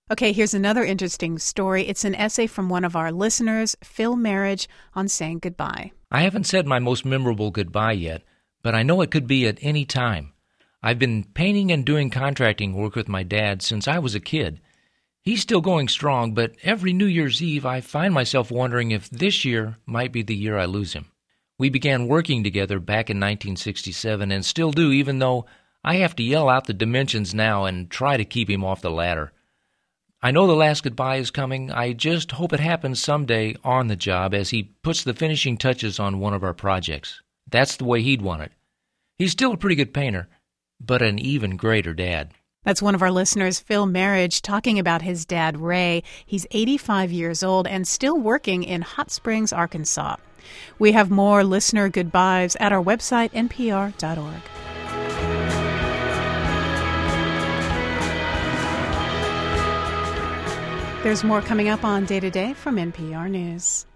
Okay, here's another interesting story. It's an essay from one of our listeners, Phil Marriage, on saying goodbye. I haven't said my most memorable goodbye yet, but I know it could be at any time. I've been painting and doing contracting work with my dad since I was a kid. He's still going strong, but every New Year's Eve I find myself wondering if this year might be the year I lose him. We began working together back in 1967 and still do, even though I have to yell out the dimensions now and try to keep him off the ladder. I know the last goodbye is coming. I just hope it happens someday on the job as he puts the finishing touches on one of our projects. That's the way he'd want it. He's still a pretty good painter, but an even greater dad. That's one of our listeners, Phil Marriage, talking about his dad, Ray. He's 85 years old and still working in Hot Springs, Arkansas. We have more listener goodbyes at our website, npr.org. There's more coming up on Day to Day from NPR News.